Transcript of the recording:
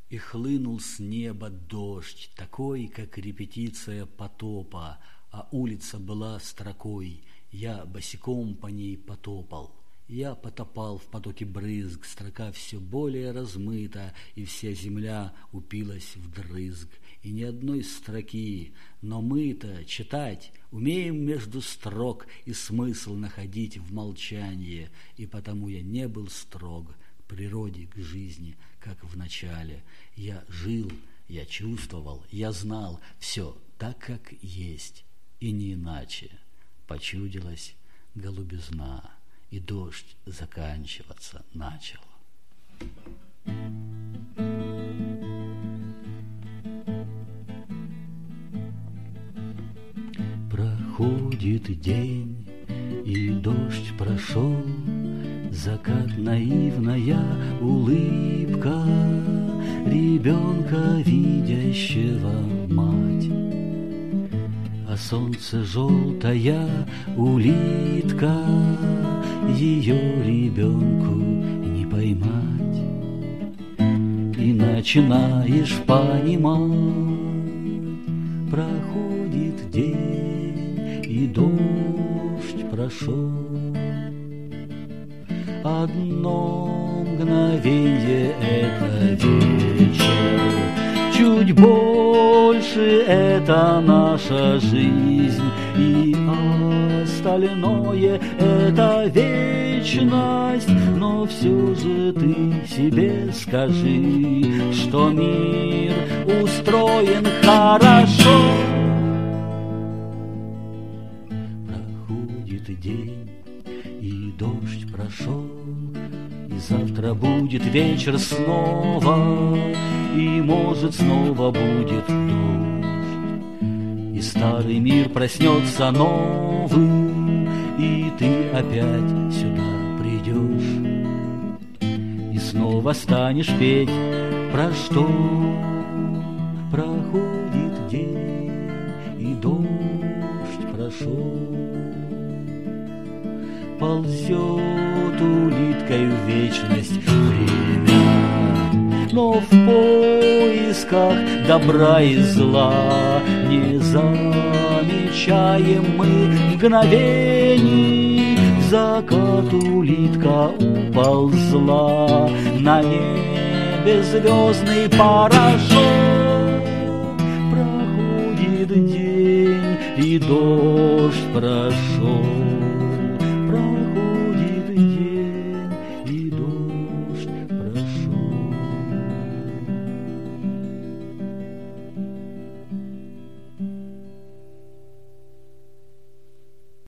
И хлынул с неба дождь, такой, как репетиция потопа, а улица была строкой, я босиком по ней потопал. Я потопал в потоке брызг, строка все более размыта, и вся земля упилась вдрызг. И ни одной строки, но мы-то читать умеем между строк и смысл находить в молчании, и потому я не был строг к природе, к жизни, как в начале. Я жил, я чувствовал, я знал все так, как есть, и не иначе. Почудилась голубизна, и дождь заканчиваться начал. Проходит день, и дождь прошел, закат наивная улыбка ребенка, видящего мать. А солнце желтая улитка, ее ребенку не поймать. И начинаешь понимать, проходит день, и дождь прошел. Одно мгновенье — это вечер, чуть больше — это наша жизнь, и остальное — это вечность. Но все же ты себе скажи, что мир устроен хорошо. Проходит день, и дождь прошел, и завтра будет вечер снова, и, может, снова будет дождь, и старый мир проснется новым, и ты опять сюда придешь, и снова станешь петь про что. Проходит день, и дождь прошел. Ползет улиткой в вечность время, но в поисках добра и зла не замечаем мы мгновений. В закат улитка уползла, на небе звездный порошок. Проходит день, и дождь прошел.